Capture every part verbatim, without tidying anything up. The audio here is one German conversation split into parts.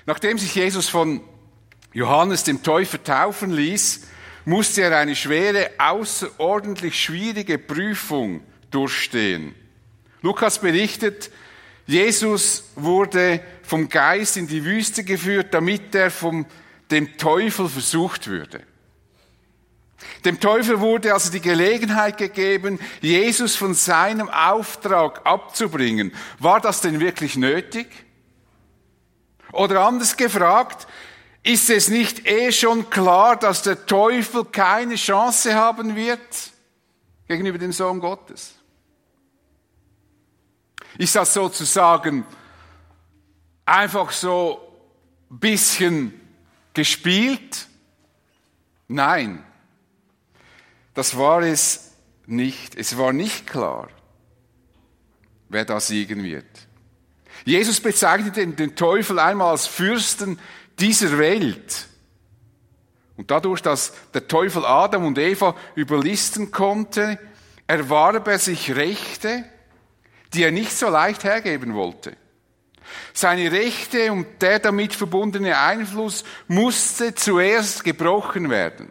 Nachdem sich Jesus von Johannes dem Täufer taufen ließ, musste er eine schwere, außerordentlich schwierige Prüfung durchstehen. Lukas berichtet, Jesus wurde vom Geist in die Wüste geführt, damit er vom dem Teufel versucht würde. Dem Teufel wurde also die Gelegenheit gegeben, Jesus von seinem Auftrag abzubringen. War das denn wirklich nötig? Oder anders gefragt, ist es nicht eh schon klar, dass der Teufel keine Chance haben wird gegenüber dem Sohn Gottes? Ist das sozusagen einfach so ein bisschen gespielt? Nein, das war es nicht. Es war nicht klar, wer da siegen wird. Jesus bezeichnete den Teufel einmal als Fürsten dieser Welt. Und dadurch, dass der Teufel Adam und Eva überlisten konnte, erwarb er sich Rechte, die er nicht so leicht hergeben wollte. Seine Rechte und der damit verbundene Einfluss musste zuerst gebrochen werden.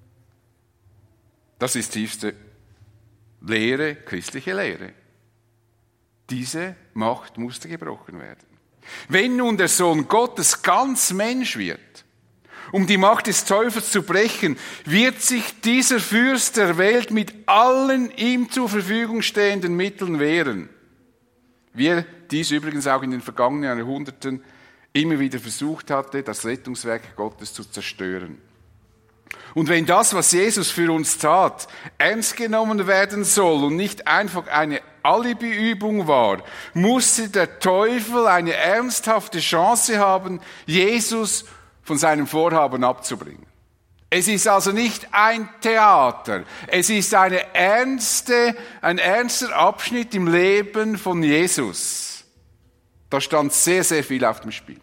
Das ist tiefste Lehre, christliche Lehre. Diese Macht musste gebrochen werden. Wenn nun der Sohn Gottes ganz Mensch wird, um die Macht des Teufels zu brechen, wird sich dieser Fürst der Welt mit allen ihm zur Verfügung stehenden Mitteln wehren. Wie er dies übrigens auch in den vergangenen Jahrhunderten immer wieder versucht hatte, das Rettungswerk Gottes zu zerstören. Und wenn das, was Jesus für uns tat, ernst genommen werden soll und nicht einfach eine Alibiübung war, musste der Teufel eine ernsthafte Chance haben, Jesus von seinem Vorhaben abzubringen. Es ist also nicht ein Theater, es ist eine ernste, ein ernster Abschnitt im Leben von Jesus. Da stand sehr, sehr viel auf dem Spiel.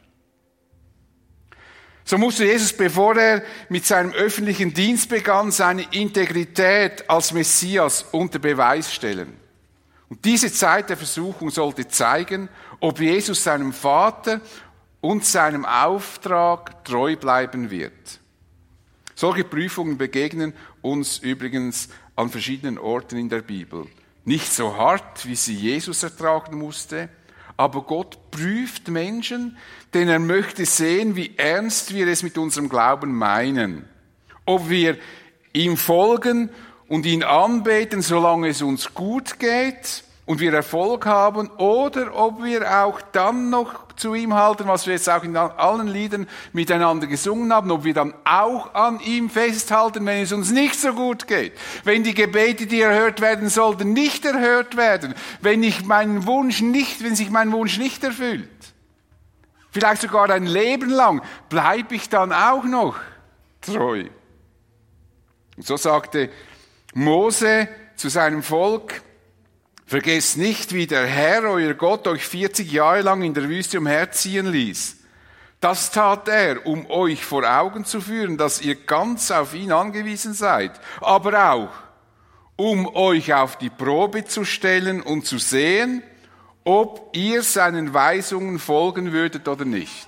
So musste Jesus, bevor er mit seinem öffentlichen Dienst begann, seine Integrität als Messias unter Beweis stellen. Und diese Zeit der Versuchung sollte zeigen, ob Jesus seinem Vater und seinem Auftrag treu bleiben wird. Solche Prüfungen begegnen uns übrigens an verschiedenen Orten in der Bibel. Nicht so hart, wie sie Jesus ertragen musste, aber Gott prüft Menschen, denn er möchte sehen, wie ernst wir es mit unserem Glauben meinen. Ob wir ihm folgen und ihn anbeten, solange es uns gut geht und wir Erfolg haben, oder ob wir auch dann noch zu ihm halten, was wir jetzt auch in allen Liedern miteinander gesungen haben, ob wir dann auch an ihm festhalten, wenn es uns nicht so gut geht, wenn die Gebete, die erhört werden sollten, nicht erhört werden, wenn ich meinen Wunsch nicht, wenn sich mein Wunsch nicht erfüllt. Vielleicht sogar ein Leben lang, bleibe ich dann auch noch treu. Und so sagte Mose zu seinem Volk: Vergesst nicht, wie der Herr, euer Gott, euch vierzig Jahre lang in der Wüste umherziehen ließ. Das tat er, um euch vor Augen zu führen, dass ihr ganz auf ihn angewiesen seid, aber auch, um euch auf die Probe zu stellen und zu sehen, ob ihr seinen Weisungen folgen würdet oder nicht.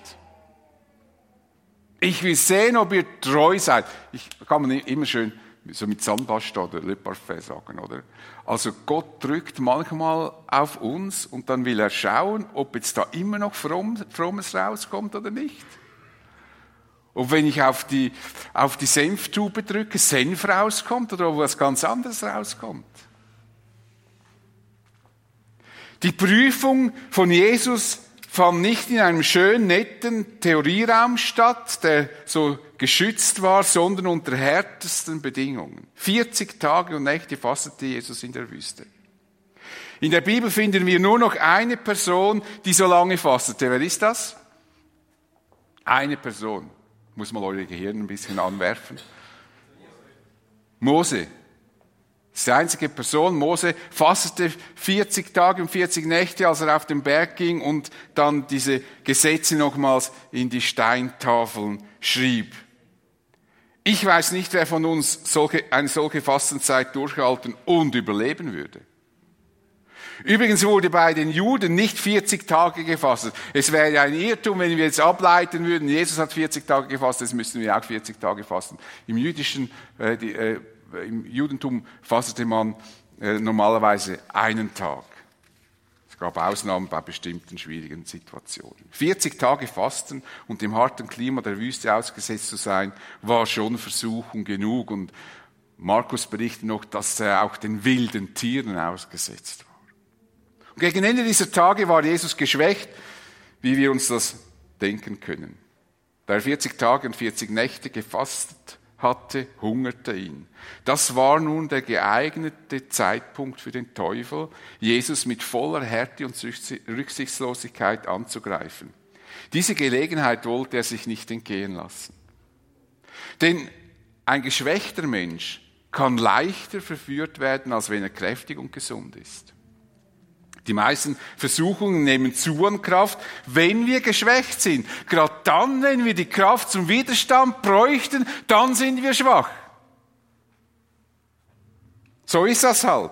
Ich will sehen, ob ihr treu seid. Ich kann man immer schön so mit Zahnpasta oder Le Parfait sagen, oder? Also Gott drückt manchmal auf uns und dann will er schauen, ob jetzt da immer noch fromm, Frommes rauskommt oder nicht. Und wenn ich auf die, auf die Senftube drücke, Senf rauskommt oder ob was ganz anderes rauskommt. Die Prüfung von Jesus fand nicht in einem schön netten Theorieraum statt, der so geschützt war, sondern unter härtesten Bedingungen. vierzig Tage und Nächte fastete Jesus in der Wüste. In der Bibel finden wir nur noch eine Person, die so lange fastete. Wer ist das? Eine Person. Muss mal eure Gehirn ein bisschen anwerfen. Mose. Das ist die einzige Person. Mose fastete vierzig Tage und vierzig Nächte, als er auf den Berg ging und dann diese Gesetze nochmals in die Steintafeln schrieb. Ich weiß nicht, wer von uns solche, eine solche Fastenzeit durchhalten und überleben würde. Übrigens wurde bei den Juden nicht vierzig Tage gefastet. Es wäre ja ein Irrtum, wenn wir jetzt ableiten würden, Jesus hat vierzig Tage gefastet, jetzt müssen wir auch vierzig Tage fasten. Im jüdischen, äh, die, äh, im Judentum fastete man äh, normalerweise einen Tag. Es gab Ausnahmen bei bestimmten schwierigen Situationen. vierzig Tage Fasten und dem harten Klima der Wüste ausgesetzt zu sein, war schon Versuchung genug. Und Markus berichtet noch, dass er auch den wilden Tieren ausgesetzt war. Und gegen Ende dieser Tage war Jesus geschwächt, wie wir uns das denken können. Da er vierzig Tage und vierzig Nächte gefastet hatte, hungerte ihn. Das war nun der geeignete Zeitpunkt für den Teufel, Jesus mit voller Härte und Rücksichtslosigkeit anzugreifen. Diese Gelegenheit wollte er sich nicht entgehen lassen. Denn ein geschwächter Mensch kann leichter verführt werden, als wenn er kräftig und gesund ist. Die meisten Versuchungen nehmen zu an Kraft, wenn wir geschwächt sind. Gerade dann, wenn wir die Kraft zum Widerstand bräuchten, dann sind wir schwach. So ist das halt.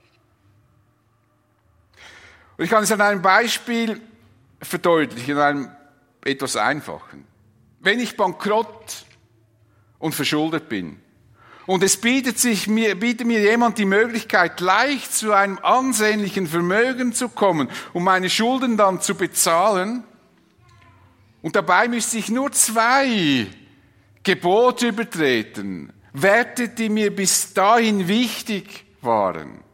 Und ich kann es an einem Beispiel verdeutlichen, an einem etwas einfachen. Wenn ich bankrott und verschuldet bin, und es bietet sich mir, bietet mir jemand die Möglichkeit, leicht zu einem ansehnlichen Vermögen zu kommen, um meine Schulden dann zu bezahlen. Und dabei müsste ich nur zwei Gebote übertreten, Werte, die mir bis dahin wichtig waren.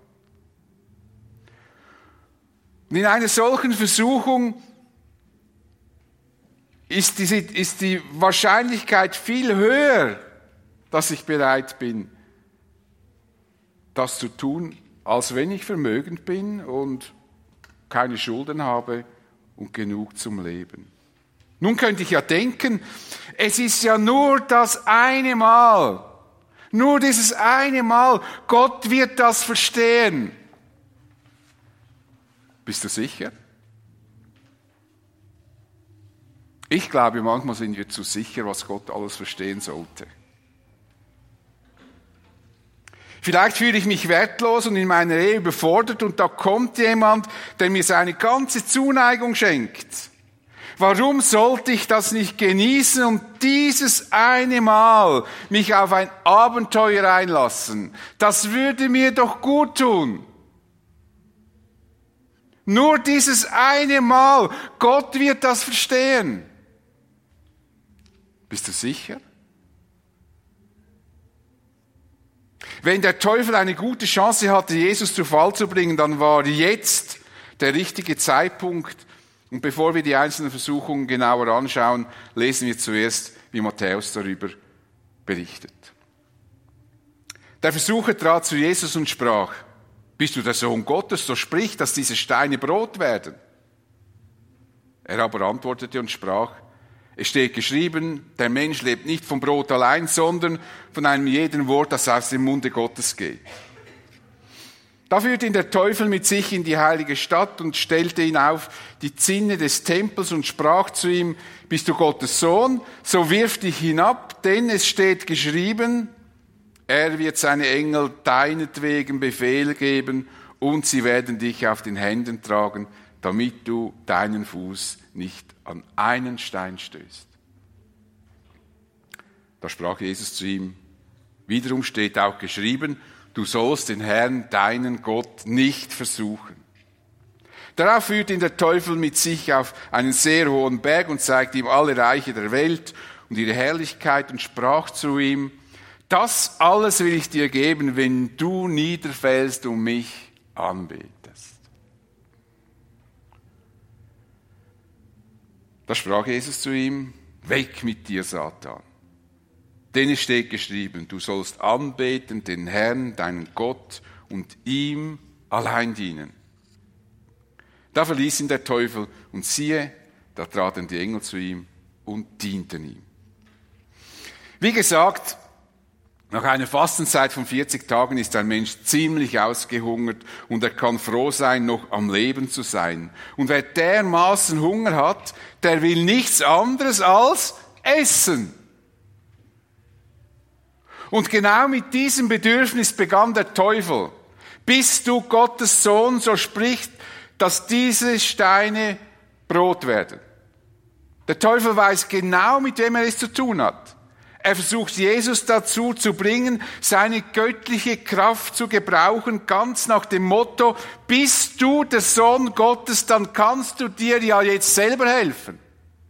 Und in einer solchen Versuchung ist die, ist die Wahrscheinlichkeit viel höher, dass ich bereit bin, das zu tun, als wenn ich vermögend bin und keine Schulden habe und genug zum Leben. Nun könnte ich ja denken, es ist ja nur das eine Mal, nur dieses eine Mal, Gott wird das verstehen. Bist du sicher? Ich glaube, manchmal sind wir zu sicher, was Gott alles verstehen sollte. Vielleicht fühle ich mich wertlos und in meiner Ehe überfordert und da kommt jemand, der mir seine ganze Zuneigung schenkt. Warum sollte ich das nicht genießen und dieses eine Mal mich auf ein Abenteuer einlassen? Das würde mir doch gut tun. Nur dieses eine Mal, Gott wird das verstehen. Bist du sicher? Wenn der Teufel eine gute Chance hatte, Jesus zu Fall zu bringen, dann war jetzt der richtige Zeitpunkt. Und bevor wir die einzelnen Versuchungen genauer anschauen, lesen wir zuerst, wie Matthäus darüber berichtet. Der Versucher trat zu Jesus und sprach: Bist du der Sohn Gottes, so sprich, dass diese Steine Brot werden. Er aber antwortete und sprach: Es steht geschrieben, der Mensch lebt nicht vom Brot allein, sondern von einem jeden Wort, das aus dem Munde Gottes geht. Da führte ihn der Teufel mit sich in die heilige Stadt und stellte ihn auf die Zinne des Tempels und sprach zu ihm: Bist du Gottes Sohn? So wirf dich hinab, denn es steht geschrieben, er wird seine Engel deinetwegen Befehl geben und sie werden dich auf den Händen tragen, damit du deinen Fuß nicht an einen Stein stößt. Da sprach Jesus zu ihm: Wiederum steht auch geschrieben, du sollst den Herrn, deinen Gott, nicht versuchen. Darauf führte ihn der Teufel mit sich auf einen sehr hohen Berg und zeigte ihm alle Reiche der Welt und ihre Herrlichkeit und sprach zu ihm: Das alles will ich dir geben, wenn du niederfällst und mich anbetest. Da sprach Jesus zu ihm: Weg mit dir, Satan. Denn es steht geschrieben, du sollst anbeten den Herrn, deinen Gott, und ihm allein dienen. Da verließ ihn der Teufel, und siehe, da traten die Engel zu ihm und dienten ihm. Wie gesagt, nach einer Fastenzeit von vierzig Tagen ist ein Mensch ziemlich ausgehungert und er kann froh sein, noch am Leben zu sein. Und wer dermaßen Hunger hat, der will nichts anderes als essen. Und genau mit diesem Bedürfnis begann der Teufel. bist du Gottes Sohn, so spricht, dass diese Steine Brot werden. Der Teufel weiß genau, mit wem er es zu tun hat. Er versucht Jesus dazu zu bringen, seine göttliche Kraft zu gebrauchen, ganz nach dem Motto, bist du der Sohn Gottes, dann kannst du dir ja jetzt selber helfen.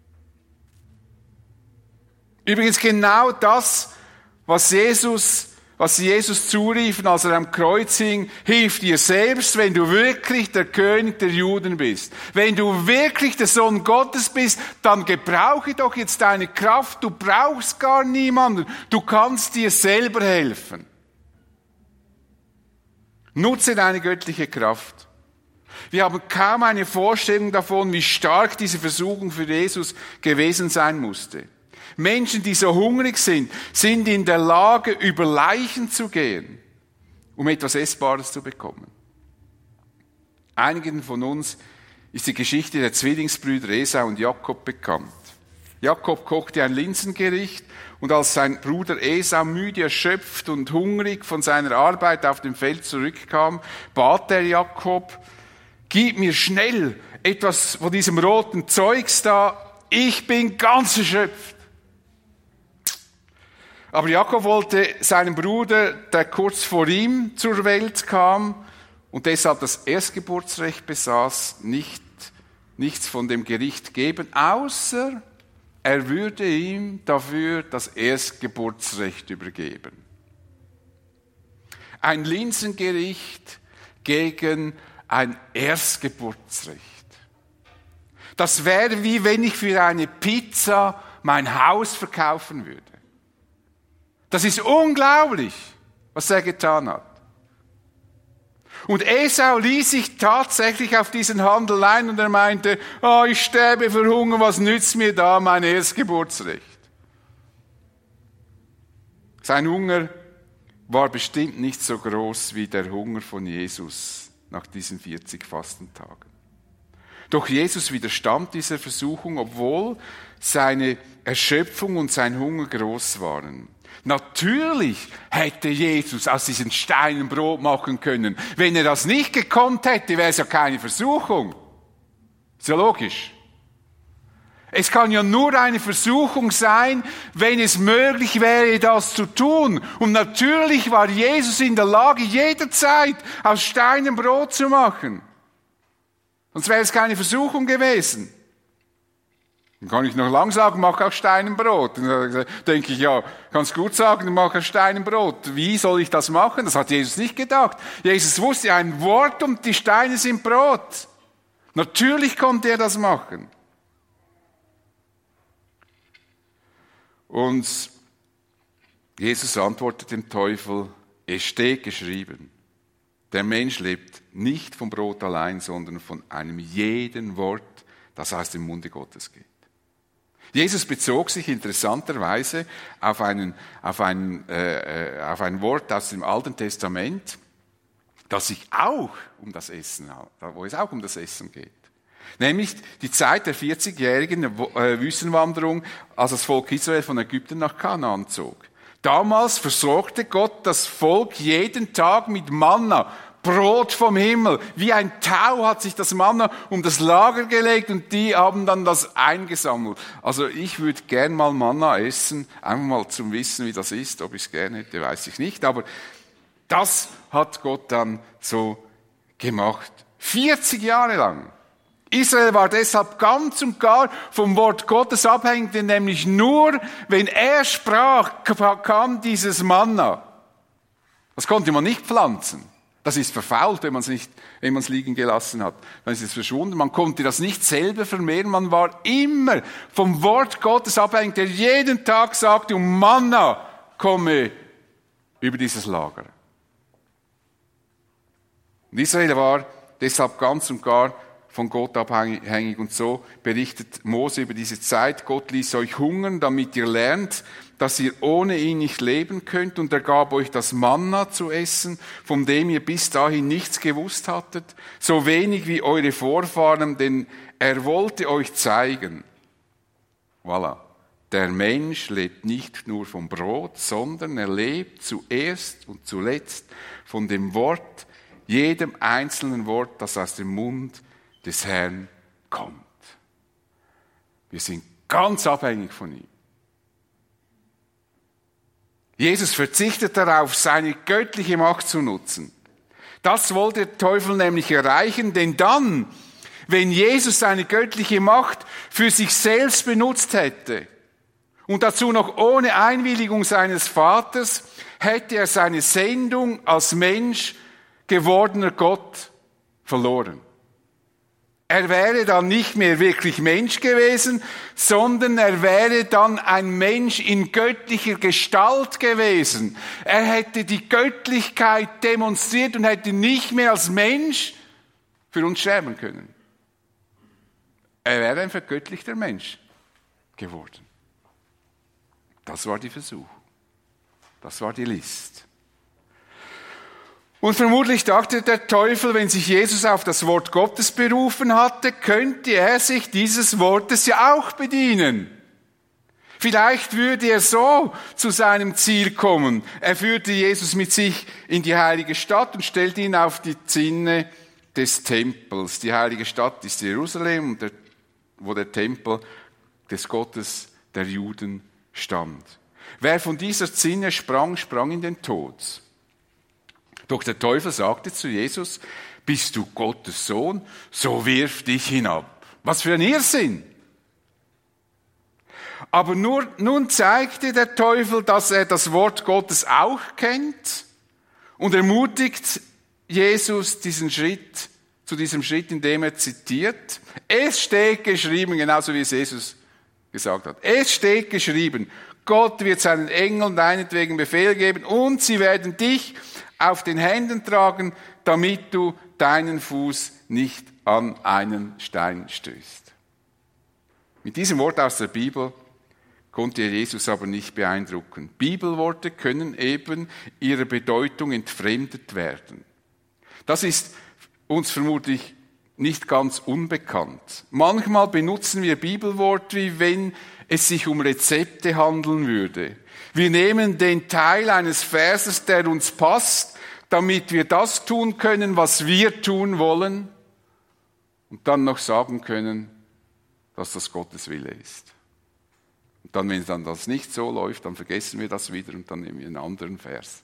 Übrigens genau das, was Jesus, was sie Jesus zuriefen, als er am Kreuz hing, hilf dir selbst, wenn du wirklich der König der Juden bist. Wenn du wirklich der Sohn Gottes bist, dann gebrauche doch jetzt deine Kraft, du brauchst gar niemanden, du kannst dir selber helfen. Nutze deine göttliche Kraft. Wir haben kaum eine Vorstellung davon, wie stark diese Versuchung für Jesus gewesen sein musste. Menschen, die so hungrig sind, sind in der Lage, über Leichen zu gehen, um etwas Essbares zu bekommen. Einigen von uns ist die Geschichte der Zwillingsbrüder Esau und Jakob bekannt. Jakob kochte ein Linsengericht und als sein Bruder Esau müde, erschöpft und hungrig von seiner Arbeit auf dem Feld zurückkam, bat er Jakob, gib mir schnell etwas von diesem roten Zeugs da, ich bin ganz erschöpft. Aber Jakob wollte seinem Bruder, der kurz vor ihm zur Welt kam und deshalb das Erstgeburtsrecht besaß, nicht, nichts von dem Gericht geben, außer er würde ihm dafür das Erstgeburtsrecht übergeben. Ein Linsengericht gegen ein Erstgeburtsrecht. Das wäre wie wenn ich für eine Pizza mein Haus verkaufen würde. Das ist unglaublich, was er getan hat. Und Esau ließ sich tatsächlich auf diesen Handel ein und er meinte, oh, ich sterbe vor Hunger, was nützt mir da mein Erstgeburtsrecht? Sein Hunger war bestimmt nicht so groß wie der Hunger von Jesus nach diesen vierzig Fastentagen. Doch Jesus widerstand dieser Versuchung, obwohl seine Erschöpfung und sein Hunger groß waren. Natürlich hätte Jesus aus diesen Steinen Brot machen können. Wenn er das nicht gekonnt hätte, wäre es ja keine Versuchung. Ist ja logisch. Es kann ja nur eine Versuchung sein, wenn es möglich wäre, das zu tun. Und natürlich war Jesus in der Lage, jederzeit aus Steinen Brot zu machen. Sonst wäre es keine Versuchung gewesen. Dann kann ich noch lang sagen, mach aus Steinen Brot. Dann denke ich, ja, kannst gut sagen, mach aus Steinen Brot. Wie soll ich das machen? Das hat Jesus nicht gedacht. Jesus wusste ein Wort und die Steine sind Brot. Natürlich konnte er das machen. Und Jesus antwortet dem Teufel, es steht geschrieben, der Mensch lebt nicht vom Brot allein, sondern von einem jeden Wort, das aus dem Munde Gottes geht. Jesus bezog sich interessanterweise auf, einen, auf, ein, äh, auf ein Wort aus dem Alten Testament, das sich auch um das Essen, wo es auch um das Essen geht. Nämlich die Zeit der vierzigjährigen Wüstenwanderung, als das Volk Israel von Ägypten nach Kanaan zog. Damals versorgte Gott das Volk jeden Tag mit Manna, Brot vom Himmel. Wie ein Tau hat sich das Manna um das Lager gelegt und die haben dann das eingesammelt. Also ich würde gern mal Manna essen, einfach mal zum Wissen, wie das ist. Ob ich es gern hätte, weiß ich nicht. Aber das hat Gott dann so gemacht. vierzig Jahre lang. Israel war deshalb ganz und gar vom Wort Gottes abhängig, denn nämlich nur, wenn er sprach, kam dieses Manna. Das konnte man nicht pflanzen. Das ist verfault, wenn man es nicht, wenn man es liegen gelassen hat. Dann ist es verschwunden. Man konnte das nicht selber vermehren. Man war immer vom Wort Gottes abhängig, der jeden Tag sagte, um Manna komme über dieses Lager. Und Israel war deshalb ganz und gar von Gott abhängig. Und so berichtet Mose über diese Zeit. Gott ließ euch hungern, damit ihr lernt, dass ihr ohne ihn nicht leben könnt. Und er gab euch das Manna zu essen, von dem ihr bis dahin nichts gewusst hattet. So wenig wie eure Vorfahren, denn er wollte euch zeigen. Voilà. Der Mensch lebt nicht nur vom Brot, sondern er lebt zuerst und zuletzt von dem Wort jedem einzelnen Wort, das aus dem Mund des Herrn kommt. Wir sind ganz abhängig von ihm. Jesus verzichtet darauf, seine göttliche Macht zu nutzen. Das wollte der Teufel nämlich erreichen, denn dann, wenn Jesus seine göttliche Macht für sich selbst benutzt hätte und dazu noch ohne Einwilligung seines Vaters, hätte er seine Sendung als Mensch gewordener Gott verloren. Er wäre dann nicht mehr wirklich Mensch gewesen, sondern er wäre dann ein Mensch in göttlicher Gestalt gewesen. Er hätte die Göttlichkeit demonstriert und hätte nicht mehr als Mensch für uns sterben können. Er wäre ein vergöttlichter Mensch geworden. Das war die Versuchung. Das war die List. Und vermutlich dachte der Teufel, wenn sich Jesus auf das Wort Gottes berufen hatte, könnte er sich dieses Wortes ja auch bedienen. Vielleicht würde er so zu seinem Ziel kommen. Er führte Jesus mit sich in die heilige Stadt und stellte ihn auf die Zinne des Tempels. Die heilige Stadt ist Jerusalem, wo der Tempel des Gottes der Juden stand. Wer von dieser Zinne sprang, sprang in den Tod. Doch der Teufel sagte zu Jesus, bist du Gottes Sohn, so wirf dich hinab. Was für ein Irrsinn! Aber nur, nun zeigte der Teufel, dass er das Wort Gottes auch kennt und ermutigt Jesus diesen Schritt, zu diesem Schritt, indem er zitiert. Es steht geschrieben, genauso wie es Jesus gesagt hat. Es steht geschrieben, Gott wird seinen Engeln deinetwegen Befehl geben und sie werden dich auf den Händen tragen, damit du deinen Fuß nicht an einen Stein stößt. Mit diesem Wort aus der Bibel konnte Jesus aber nicht beeindrucken. Bibelworte können eben ihrer Bedeutung entfremdet werden. Das ist uns vermutlich nicht ganz unbekannt. Manchmal benutzen wir Bibelworte, wie wenn es sich um Rezepte handeln würde. Wir nehmen den Teil eines Verses, der uns passt, damit wir das tun können, was wir tun wollen, und dann noch sagen können, dass das Gottes Wille ist. Und dann, wenn dann das nicht so läuft, dann vergessen wir das wieder und dann nehmen wir einen anderen Vers.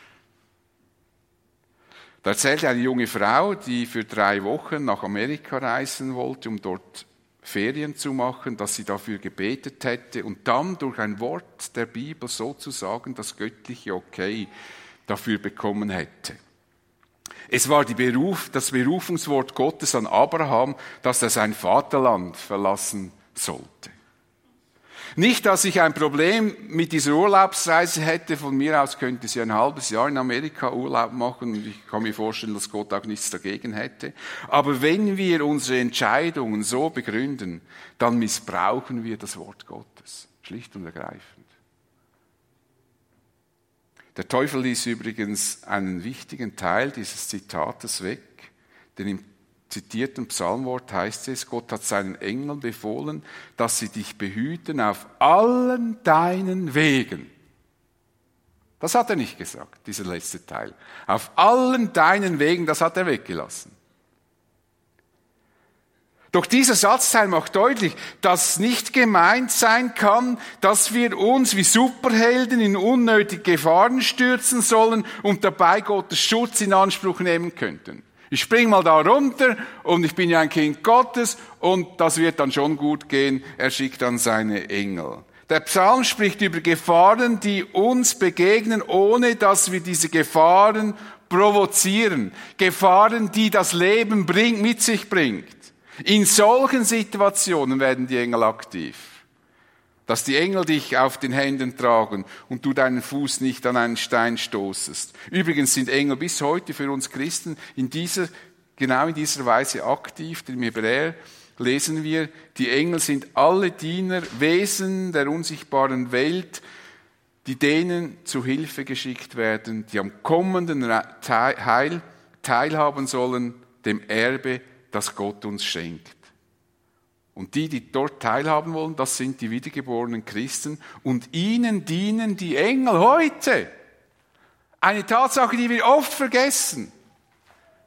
Da erzählte eine junge Frau, die für drei Wochen nach Amerika reisen wollte, um dort Ferien zu machen, dass sie dafür gebetet hätte und dann durch ein Wort der Bibel sozusagen das göttliche Okay dafür bekommen hätte. Es war die Beruf, das Berufungswort Gottes an Abraham, dass er sein Vaterland verlassen sollte. Nicht, dass ich ein Problem mit dieser Urlaubsreise hätte. Von mir aus könnte sie ein halbes Jahr in Amerika Urlaub machen und ich kann mir vorstellen, dass Gott auch nichts dagegen hätte. Aber wenn wir unsere Entscheidungen so begründen, dann missbrauchen wir das Wort Gottes. Schlicht und ergreifend. Der Teufel ließ übrigens einen wichtigen Teil dieses Zitates weg, denn im zitierten Psalmwort heißt es, Gott hat seinen Engeln befohlen, dass sie dich behüten auf allen deinen Wegen. Das hat er nicht gesagt, dieser letzte Teil. Auf allen deinen Wegen, das hat er weggelassen. Doch dieser Satzteil macht deutlich, dass nicht gemeint sein kann, dass wir uns wie Superhelden in unnötige Gefahren stürzen sollen und dabei Gottes Schutz in Anspruch nehmen könnten. Ich spring mal da runter und ich bin ja ein Kind Gottes und das wird dann schon gut gehen. Er schickt dann seine Engel. Der Psalm spricht über Gefahren, die uns begegnen, ohne dass wir diese Gefahren provozieren. Gefahren, die das Leben bringt, mit sich bringt. In solchen Situationen werden die Engel aktiv. Dass die Engel dich auf den Händen tragen und du deinen Fuß nicht an einen Stein stoßest. Übrigens sind Engel bis heute für uns Christen in dieser, genau in dieser Weise aktiv. Denn im Hebräer lesen wir, die Engel sind alle Diener, Wesen der unsichtbaren Welt, die denen zu Hilfe geschickt werden, die am kommenden Heil teilhaben sollen, dem Erbe, das Gott uns schenkt. Und die, die dort teilhaben wollen, das sind die wiedergeborenen Christen. Und ihnen dienen die Engel heute. Eine Tatsache, die wir oft vergessen.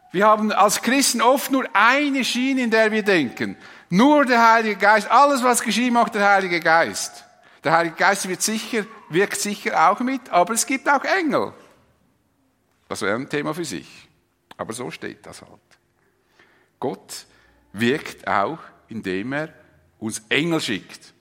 Wir haben als Christen oft nur eine Schiene, in der wir denken. Nur der Heilige Geist. Alles, was geschieht, macht der Heilige Geist. Der Heilige Geist wird sicher, wirkt sicher auch mit, aber es gibt auch Engel. Das wäre ein Thema für sich. Aber so steht das halt. Gott wirkt auch, indem er uns Engel schickt.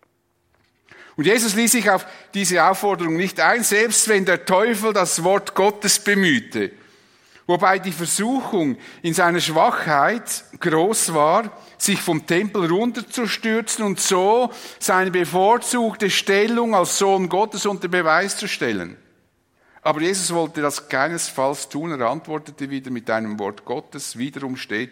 Und Jesus ließ sich auf diese Aufforderung nicht ein, selbst wenn der Teufel das Wort Gottes bemühte. Wobei die Versuchung in seiner Schwachheit groß war, sich vom Tempel runterzustürzen und so seine bevorzugte Stellung als Sohn Gottes unter Beweis zu stellen. Aber Jesus wollte das keinesfalls tun. Er antwortete wieder mit einem Wort Gottes. Wiederum steht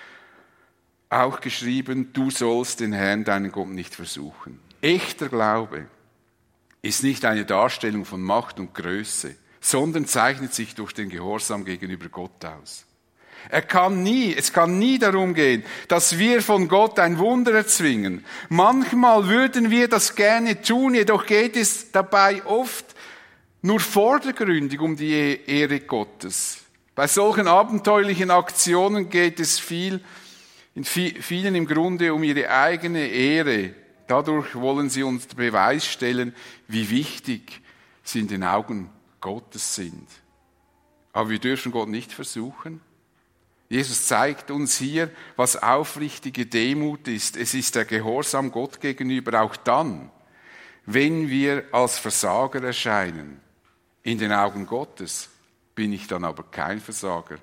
auch geschrieben, du sollst den Herrn, deinen Gott, nicht versuchen. Echter Glaube ist nicht eine Darstellung von Macht und Größe, sondern zeichnet sich durch den Gehorsam gegenüber Gott aus. Er kann nie, es kann nie darum gehen, dass wir von Gott ein Wunder erzwingen. Manchmal würden wir das gerne tun, jedoch geht es dabei oft nur vordergründig um die Ehre Gottes. Bei solchen abenteuerlichen Aktionen geht es viel, in vielen im Grunde um ihre eigene Ehre. Dadurch wollen sie uns Beweis stellen, wie wichtig sie in den Augen Gottes sind. Aber wir dürfen Gott nicht versuchen. Jesus zeigt uns hier, was aufrichtige Demut ist. Es ist der Gehorsam Gott gegenüber, auch dann, wenn wir als Versager erscheinen. In den Augen Gottes bin ich dann aber kein Versager.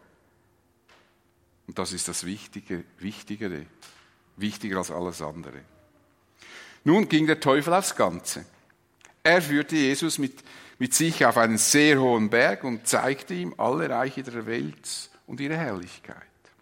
Und das ist das Wichtige, Wichtigere, wichtiger als alles andere. Nun ging der Teufel aufs Ganze. Er führte Jesus mit, mit sich auf einen sehr hohen Berg und zeigte ihm alle Reiche der Welt und ihre Herrlichkeit.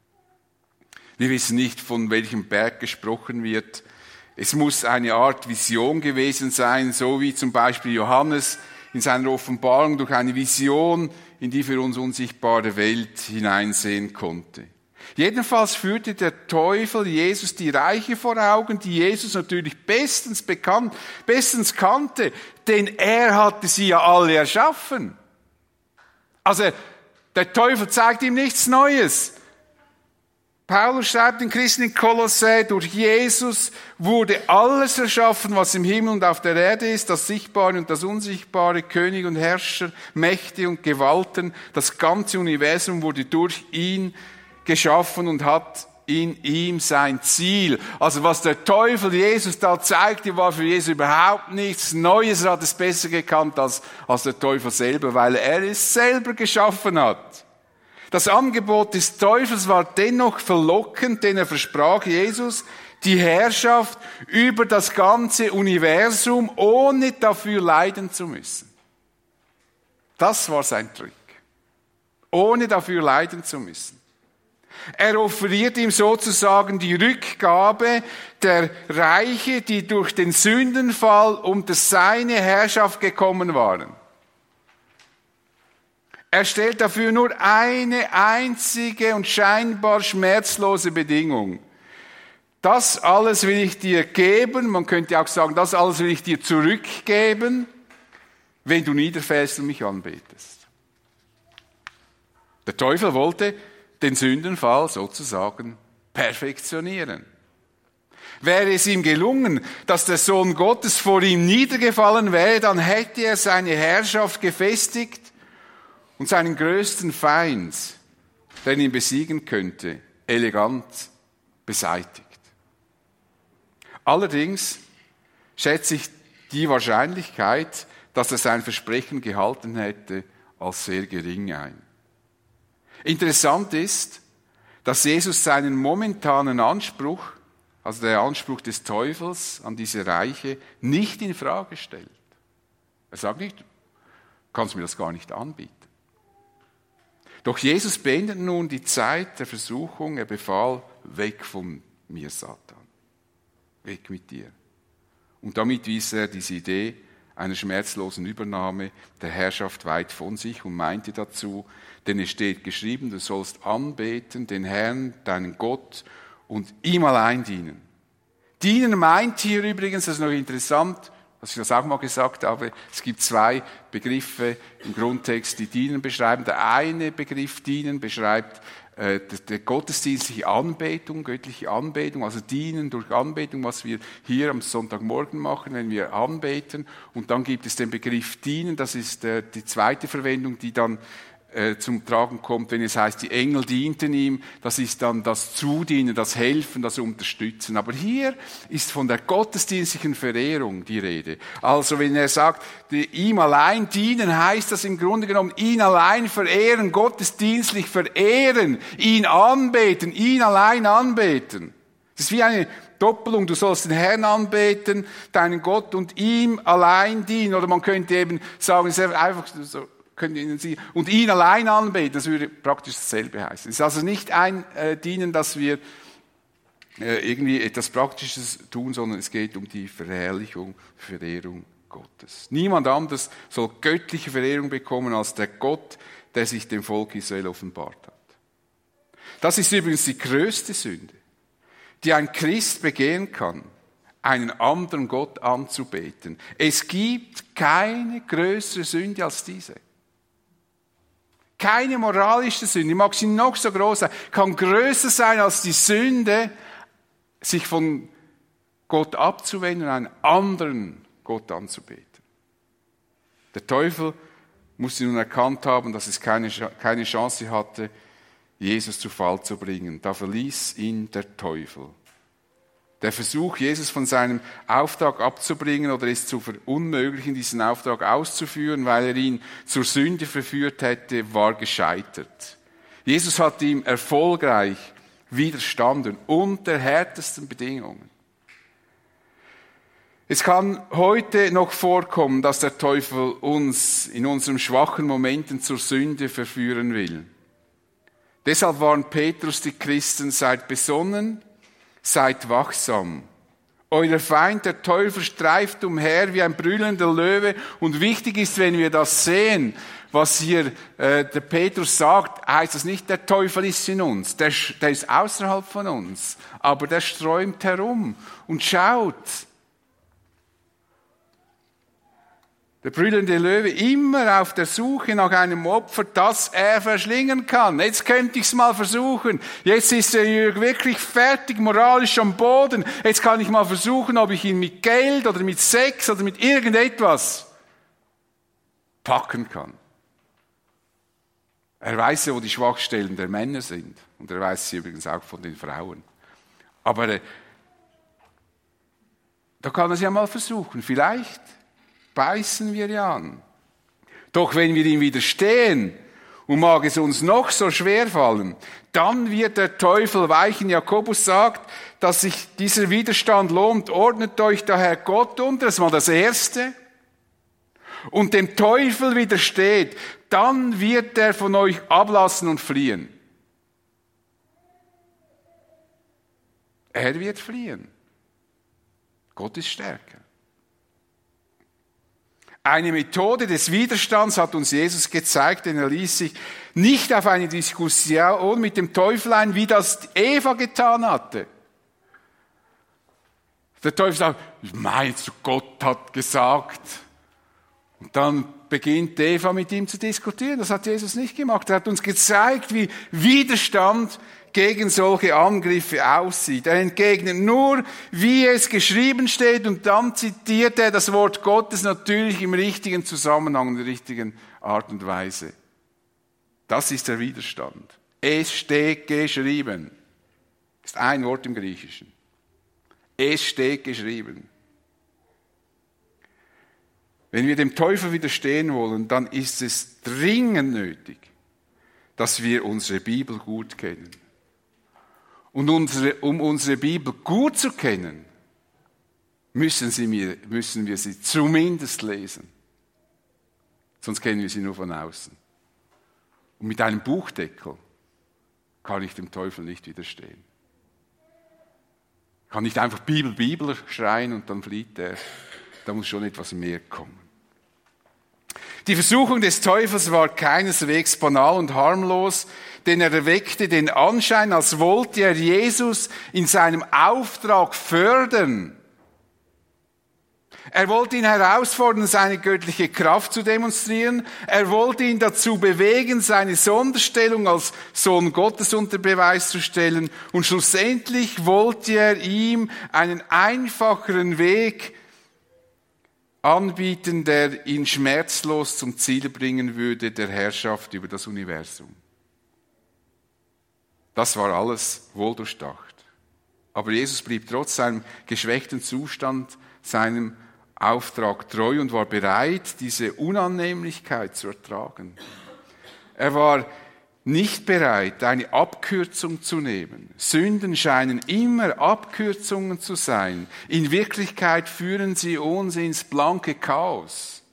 Wir wissen nicht, von welchem Berg gesprochen wird. Es muss eine Art Vision gewesen sein, so wie zum Beispiel Johannes in seiner Offenbarung durch eine Vision in die für uns unsichtbare Welt hineinsehen konnte. Jedenfalls führte der Teufel Jesus die Reiche vor Augen, die Jesus natürlich bestens bekannt, bestens kannte, denn er hatte sie ja alle erschaffen. Also der Teufel zeigt ihm nichts Neues. Paulus schreibt den Christen in Kolossä, durch Jesus wurde alles erschaffen, was im Himmel und auf der Erde ist, das Sichtbare und das Unsichtbare, König und Herrscher, Mächte und Gewalten. Das ganze Universum wurde durch ihn geschaffen und hat in ihm sein Ziel. Also was der Teufel Jesus da zeigte, war für Jesus überhaupt nichts Neues. Er hat es besser gekannt als, als der Teufel selber, weil er es selber geschaffen hat. Das Angebot des Teufels war dennoch verlockend, denn er versprach Jesus die Herrschaft über das ganze Universum, ohne dafür leiden zu müssen. Das war sein Trick. Ohne dafür leiden zu müssen. Er offeriert ihm sozusagen die Rückgabe der Reiche, die durch den Sündenfall unter seine Herrschaft gekommen waren. Er stellt dafür nur eine einzige und scheinbar schmerzlose Bedingung. Das alles will ich dir geben, man könnte auch sagen, das alles will ich dir zurückgeben, wenn du niederfällst und mich anbetest. Der Teufel wollte den Sündenfall sozusagen perfektionieren. Wäre es ihm gelungen, dass der Sohn Gottes vor ihm niedergefallen wäre, dann hätte er seine Herrschaft gefestigt und seinen größten Feind, der ihn besiegen könnte, elegant beseitigt. Allerdings schätze ich die Wahrscheinlichkeit, dass er sein Versprechen gehalten hätte, als sehr gering ein. Interessant ist, dass Jesus seinen momentanen Anspruch, also der Anspruch des Teufels an diese Reiche, nicht in Frage stellt. Er sagt nicht, du kannst mir das gar nicht anbieten. Doch Jesus beendet nun die Zeit der Versuchung. Er befahl, weg von mir, Satan. Weg mit dir. Und damit wies er diese Idee einer schmerzlosen Übernahme der Herrschaft weit von sich und meinte dazu, denn es steht geschrieben, du sollst anbeten den Herrn, deinen Gott, und ihm allein dienen. Dienen meint hier übrigens, das ist noch interessant, dass ich das auch mal gesagt habe, es gibt zwei Begriffe im Grundtext, die dienen beschreiben. Der eine Begriff dienen beschreibt äh, der, der gottesdienstliche Anbetung, göttliche Anbetung, also dienen durch Anbetung, was wir hier am Sonntagmorgen machen, wenn wir anbeten. Und dann gibt es den Begriff dienen, das ist äh, die zweite Verwendung, die dann zum Tragen kommt, wenn es heißt, die Engel dienten ihm, das ist dann das Zudienen, das Helfen, das Unterstützen. Aber hier ist von der gottesdienstlichen Verehrung die Rede. Also wenn er sagt, die, ihm allein dienen, heißt das im Grunde genommen, ihn allein verehren, gottesdienstlich verehren, ihn anbeten, ihn allein anbeten. Das ist wie eine Doppelung, du sollst den Herrn anbeten, deinen Gott und ihm allein dienen. Oder man könnte eben sagen, es ist einfach so, und ihn allein anbeten, das würde praktisch dasselbe heißen. Es ist also nicht ein äh, Dienen, dass wir äh, irgendwie etwas Praktisches tun, sondern es geht um die Verherrlichung, Verehrung Gottes. Niemand anders soll göttliche Verehrung bekommen als der Gott, der sich dem Volk Israel offenbart hat. Das ist übrigens die größte Sünde, die ein Christ begehen kann, einen anderen Gott anzubeten. Es gibt keine größere Sünde als diese. Keine moralische Sünde, mag sie noch so groß sein, kann größer sein als die Sünde, sich von Gott abzuwenden und einen anderen Gott anzubeten. Der Teufel musste nun erkannt haben, dass es keine, keine Chance hatte, Jesus zu Fall zu bringen. Da verließ ihn der Teufel. Der Versuch, Jesus von seinem Auftrag abzubringen oder es zu verunmöglichen, diesen Auftrag auszuführen, weil er ihn zur Sünde verführt hätte, war gescheitert. Jesus hat ihm erfolgreich widerstanden, unter härtesten Bedingungen. Es kann heute noch vorkommen, dass der Teufel uns in unseren schwachen Momenten zur Sünde verführen will. Deshalb waren Petrus die Christen, seid besonnen, seid wachsam. Euer Feind, der Teufel, streift umher wie ein brüllender Löwe. Und wichtig ist, wenn wir das sehen, was hier äh, der Petrus sagt, heißt das nicht, der Teufel ist in uns. Der, der ist außerhalb von uns. Aber der sträumt herum und schaut. Der brüllende Löwe immer auf der Suche nach einem Opfer, das er verschlingen kann. Jetzt könnte ich es mal versuchen. Jetzt ist er wirklich fertig, moralisch am Boden. Jetzt kann ich mal versuchen, ob ich ihn mit Geld oder mit Sex oder mit irgendetwas packen kann. Er weiß ja, wo die Schwachstellen der Männer sind. Und er weiß sie übrigens auch von den Frauen. Aber äh, da kann er es ja mal versuchen. Vielleicht beißen wir ja an. Doch wenn wir ihm widerstehen, und mag es uns noch so schwer fallen, dann wird der Teufel weichen. Jakobus sagt, dass sich dieser Widerstand lohnt. Ordnet euch daher Gott unter, das ist mal das Erste. Und dem Teufel widersteht, dann wird er von euch ablassen und fliehen. Er wird fliehen. Gott ist stärker. Eine Methode des Widerstands hat uns Jesus gezeigt, denn er ließ sich nicht auf eine Diskussion mit dem Teufel ein, wie das Eva getan hatte. Der Teufel sagt, meinst du, Gott hat gesagt? Und dann beginnt Eva mit ihm zu diskutieren. Das hat Jesus nicht gemacht. Er hat uns gezeigt, wie Widerstand gegen solche Angriffe aussieht. Er entgegnet nur, wie es geschrieben steht, und dann zitiert er das Wort Gottes natürlich im richtigen Zusammenhang, in der richtigen Art und Weise. Das ist der Widerstand. Es steht geschrieben. Das ist ein Wort im Griechischen. Es steht geschrieben. Wenn wir dem Teufel widerstehen wollen, dann ist es dringend nötig, dass wir unsere Bibel gut kennen. Und unsere, um unsere Bibel gut zu kennen, müssen, sie, müssen wir sie zumindest lesen. Sonst kennen wir sie nur von außen. Und mit einem Buchdeckel kann ich dem Teufel nicht widerstehen. Ich kann nicht einfach Bibel, Bibel schreien und dann flieht er. Da muss schon etwas mehr kommen. Die Versuchung des Teufels war keineswegs banal und harmlos, denn er erweckte den Anschein, als wollte er Jesus in seinem Auftrag fördern. Er wollte ihn herausfordern, seine göttliche Kraft zu demonstrieren. Er wollte ihn dazu bewegen, seine Sonderstellung als Sohn Gottes unter Beweis zu stellen. Und schlussendlich wollte er ihm einen einfacheren Weg anbieten, der ihn schmerzlos zum Ziel bringen würde, der Herrschaft über das Universum. Das war alles wohldurchdacht. Aber Jesus blieb trotz seinem geschwächten Zustand seinem Auftrag treu und war bereit, diese Unannehmlichkeit zu ertragen. Er war nicht bereit, eine Abkürzung zu nehmen. Sünden scheinen immer Abkürzungen zu sein. In Wirklichkeit führen sie uns ins blanke Chaos.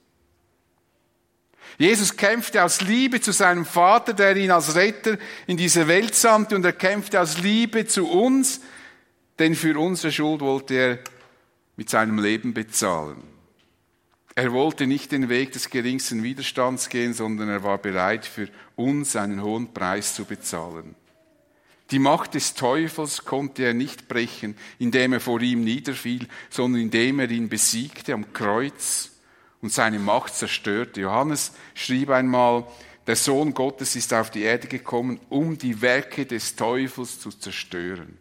Jesus kämpfte aus Liebe zu seinem Vater, der ihn als Retter in diese Welt sandte, und er kämpfte aus Liebe zu uns, denn für unsere Schuld wollte er mit seinem Leben bezahlen. Er wollte nicht den Weg des geringsten Widerstands gehen, sondern er war bereit, für uns einen hohen Preis zu bezahlen. Die Macht des Teufels konnte er nicht brechen, indem er vor ihm niederfiel, sondern indem er ihn besiegte am Kreuz und seine Macht zerstörte. Johannes schrieb einmal, der Sohn Gottes ist auf die Erde gekommen, um die Werke des Teufels zu zerstören.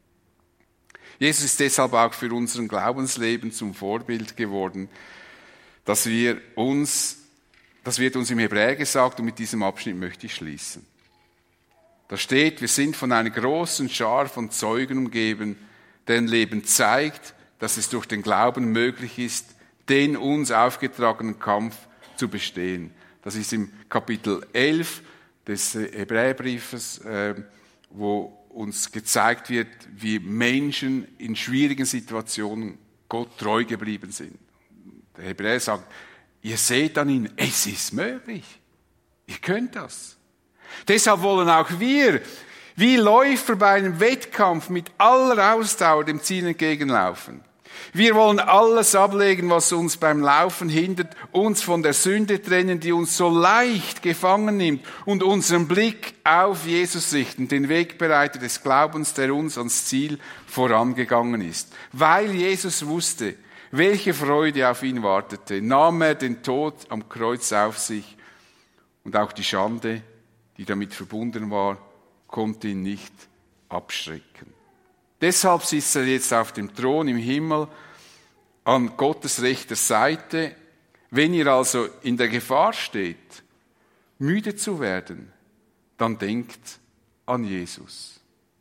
Jesus ist deshalb auch für unseren Glaubensleben zum Vorbild geworden, dass wir uns, das wird uns im Hebräer gesagt, und mit diesem Abschnitt möchte ich schließen. Da steht, wir sind von einer großen Schar von Zeugen umgeben, deren Leben zeigt, dass es durch den Glauben möglich ist, den uns aufgetragenen Kampf zu bestehen. Das ist im Kapitel elf des Hebräerbriefes, wo uns gezeigt wird, wie Menschen in schwierigen Situationen Gott treu geblieben sind. Der Hebräer sagt, ihr seht an ihnen, es ist möglich. Ihr könnt das. Deshalb wollen auch wir, wie Läufer bei einem Wettkampf, mit aller Ausdauer dem Ziel entgegenlaufen. Wir wollen alles ablegen, was uns beim Laufen hindert, uns von der Sünde trennen, die uns so leicht gefangen nimmt, und unseren Blick auf Jesus richten, den Wegbereiter des Glaubens, der uns ans Ziel vorangegangen ist. Weil Jesus wusste, welche Freude auf ihn wartete, nahm er den Tod am Kreuz auf sich, und auch die Schande, die damit verbunden war, konnte ihn nicht abschrecken. Deshalb sitzt er jetzt auf dem Thron im Himmel an Gottes rechter Seite. Wenn ihr also in der Gefahr steht, müde zu werden, dann denkt an Jesus.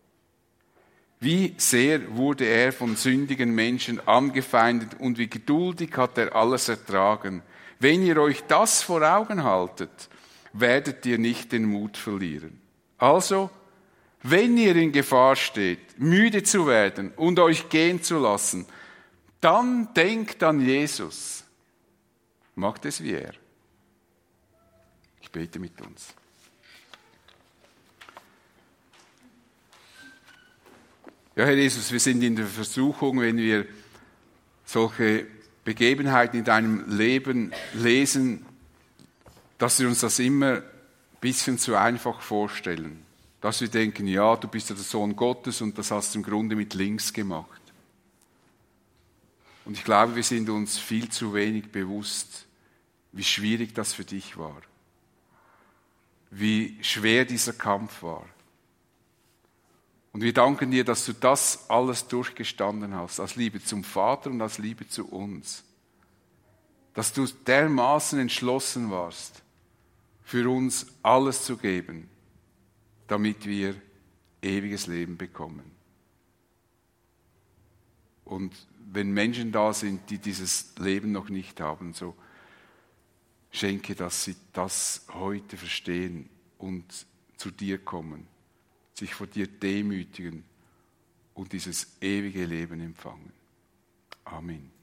Wie sehr wurde er von sündigen Menschen angefeindet und wie geduldig hat er alles ertragen. Wenn ihr euch das vor Augen haltet, werdet ihr nicht den Mut verlieren. Also, wenn ihr in Gefahr steht, müde zu werden und euch gehen zu lassen, dann denkt an Jesus. Macht es wie er. Ich bete mit uns. Ja, Herr Jesus, wir sind in der Versuchung, wenn wir solche Begebenheiten in deinem Leben lesen, dass wir uns das immer ein bisschen zu einfach vorstellen. Dass wir denken, ja, du bist ja der Sohn Gottes und das hast du im Grunde mit links gemacht. Und ich glaube, wir sind uns viel zu wenig bewusst, wie schwierig das für dich war. Wie schwer dieser Kampf war. Und wir danken dir, dass du das alles durchgestanden hast, aus Liebe zum Vater und aus Liebe zu uns. Dass du dermaßen entschlossen warst, für uns alles zu geben, damit wir ewiges Leben bekommen. Und wenn Menschen da sind, die dieses Leben noch nicht haben, so schenke, dass sie das heute verstehen und zu dir kommen, sich vor dir demütigen und dieses ewige Leben empfangen. Amen.